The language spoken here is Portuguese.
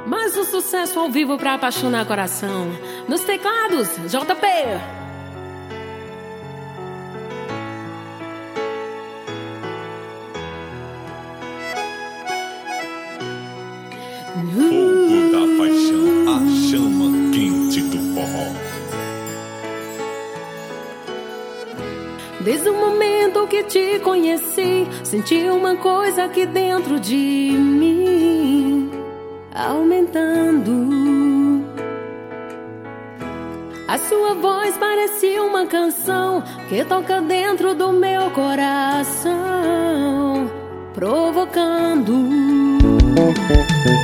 Mais um sucesso ao vivo pra apaixonar coração. Nos teclados, JP. Fogo da paixão, a chama quente do forró. Desde o momento que te conheci, senti uma coisa aqui dentro de mim, aumentando. A sua voz parecia uma canção que toca dentro do meu coração, provocando